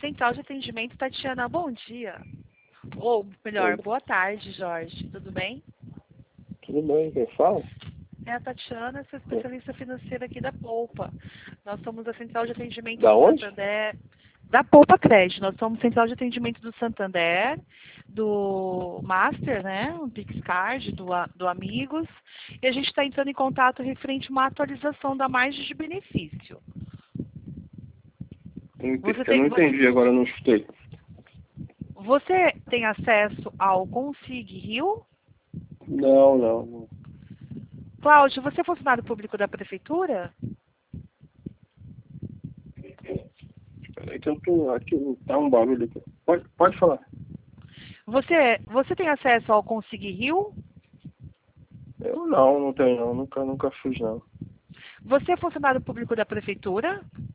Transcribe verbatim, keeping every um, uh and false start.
Central de Atendimento, Tatiana, bom dia. Ou melhor, Oi. boa tarde, Jorge. Tudo bem? Tudo bem, quem fala? É a Tatiana, sou especialista financeira aqui da Poupa. Nós somos a Central de Atendimento Da do onde? Santander. Da Poupa Crédito. Nós somos Central de Atendimento do Santander, do Master, né? O PixCard, do, A- do Amigos. E a gente está entrando em contato referente a uma atualização da margem de benefício. Ente- Você Eu tem, não vo- entendi, agora eu não escutei. você tem acesso ao Consig Rio? Não, não. Cláudio, você é funcionário público da prefeitura? Peraí que eu tô aqui, tá um barulho aqui. Pode, pode falar. Você, você tem acesso ao Consig Rio? Eu não, não tenho não, nunca, nunca fiz não. Você é funcionário público da prefeitura?